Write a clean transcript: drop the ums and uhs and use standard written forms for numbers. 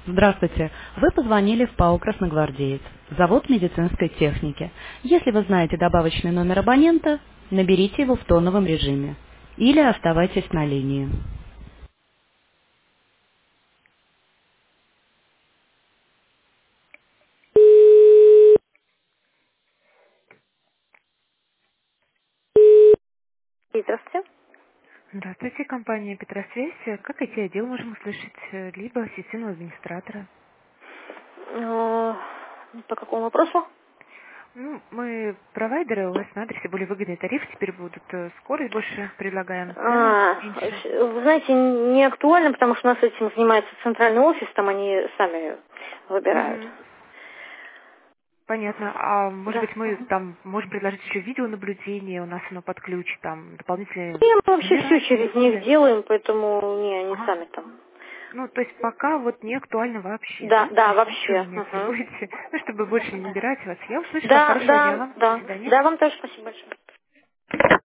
Здравствуйте. Вы позвонили в ПАО «Красногвардеец», завод медицинской техники. Если вы знаете добавочный номер абонента, наберите его в тоновом режиме. Или оставайтесь на линии. Здравствуйте. Здравствуйте, компания «Петросвязь». Как IT-отдел можем услышать либо системного администратора? Э, По какому вопросу? Ну, мы провайдеры, у вас на адресе более выгодный тариф, теперь будут скорость больше предлагаем, цены меньше. Вы знаете, не актуально, потому что у нас этим занимается центральный офис, там они сами выбирают. Мгм. Понятно. А может Да. быть мы там можем предложить еще видеонаблюдение, у нас оно под ключ, там дополнительные И мы вообще номера, все через них условия? делаем, поэтому не, они Ага. сами там. Ну, то есть пока вот не актуально вообще, Да, да? То да, есть ничего вообще. менять не Мгм. будете, ну, чтобы больше не набирать вас. Я услышала. Да, Хорошего дня да, вам. До да. свидания. Да, вам тоже спасибо большое.